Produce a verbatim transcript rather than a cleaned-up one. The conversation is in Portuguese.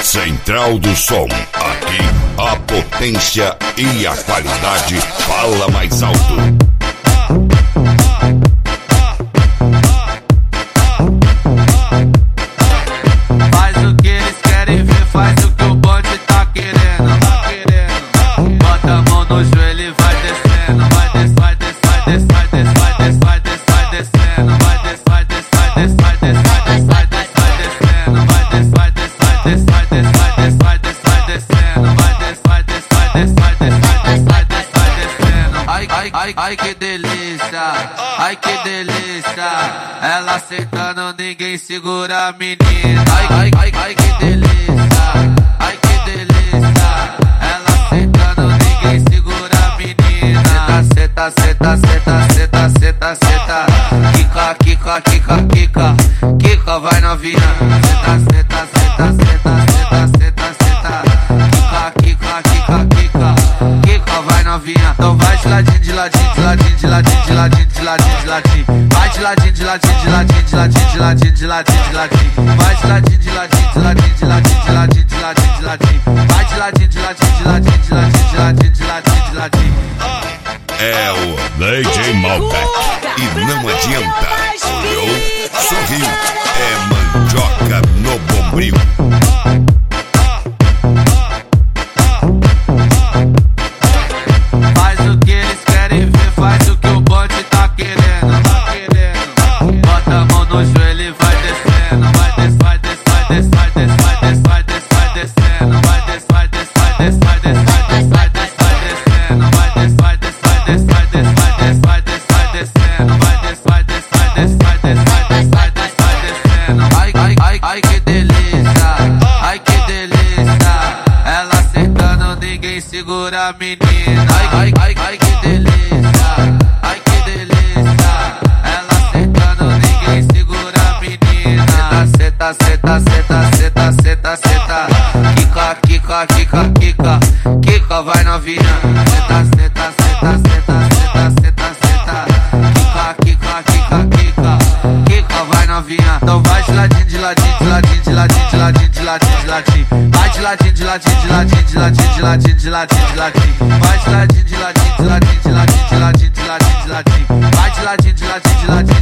Central do Som, aqui a potência e a qualidade fala mais alto. Faz o que eles querem ver, faz o que o bonde tá querendo. Bota a mão no joelho e vai descendo. Vai des, vai des, vai des, vai des, vai des, vai des, vai descendo. Vai des, vai des, vai des, vai des, vai des, vai des, vai descendo. Vai des, vai des, vai des, vai des, vai des, vai des, vai descendo. Vai des, vai des, vai des, vai des, vai des, vai des, vai descendo. Ai, ai, ai, ai que delícia, ai que delícia. Ela acertando, ninguém segura a menina. Ai, ai, ai, ai que delícia, ai que delícia. Ela acertando, ninguém segura a menina. Seta, seta, seta, seta, seta, seta. Kika, kika, kika, kika, kika, vai novinha. Seta, seta, seta, seta, seta, seta, seta. Kika, kika, kika, kika, kika, vai novinha. Então vai de ladinho, de ladinho, de ladinho, de ladinho, de ladinho, de ladinho, de ladinho. Vai de ladinho, de ladinho, de ladinho, de ladinho, de ladinho, de ladinho, de ladinho. Vai de ladinho, de ladinho, de ladinho, de ladinho, de ladinho, de ladinho, de ladinho. Vai de ladinho, de ladinho, de ladinho, de ladinho, de ladinho, de ladinho, de ladinho. É o D J Malbec e não adianta. Olhou, sorriu, é mandioca no bombril. Faz o que eles querem ver, faz o que o bonde tá querendo. Bota a mão no joelho e vai descendo. Vai des, vai des, vai des, vai des, vai des, vai des, vai descendo. Vai des, vai des, vai des, vai des, vai des, vai des, vai descendo. Vai des, vai des, vai des, vai des, vai des, vai des, vai descendo. Vai des, vai des, vai des, vai des, vai des, vai des, vai descendo. Ai, ai, ai, ai que delícia, ai que delícia. Ela acertando, ninguém segura a menina. Ai, ai, ai, ai que delícia, ai que delícia. Ela acertando, ninguém segura a menina. Seta, seta, seta, seta, seta, seta. Kika, kika, kika, kika, kika, vai novinha. Seta, seta, seta, seta, seta, seta, seta. Kika, kika, kika, kika, kika, vai novinha. Então vai de ladinho, de ladinho, de ladinho, de ladinho, de ladinho, de ladinho, de ladinho. Vai de ladinho, de ladinho, de ladinho, de ladinho, de ladinho, de ladinho, de ladinho. Vai de ladinho, de ladinho, de ladinho, de ladinho, de ladinho, de ladinho, de ladinho. Vai de ladinho, de ladinho, de ladinho.